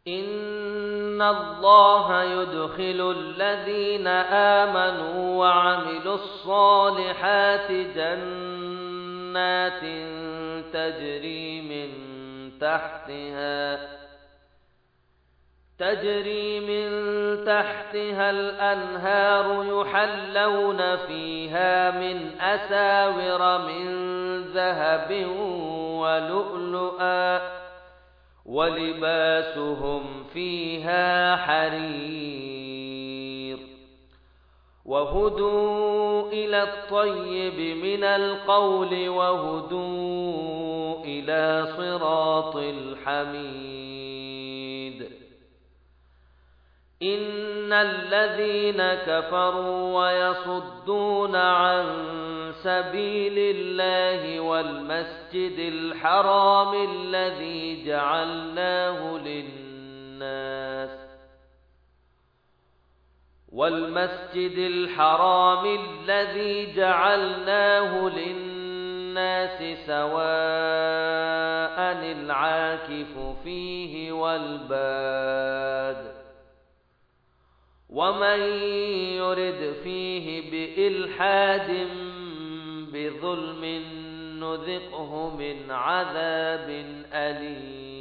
إن الله يدخل الذين آمنوا وعملوا الصالحات جنات تجري من تحتها الأنهار يحلون فيها من أساور من ذهب ولؤلؤا ولباسهم فيها حرير وهدوا إلى الطيب من القول وهدوا إلى صراط الحميد إن الذين كفروا ويصدون عن سبيل الله والمسجد الحرام الذي جعلناه للناس سواء العاكف فيه والباد ومن يرد فيه بإلحاد بظلم نذقه من عذاب أليم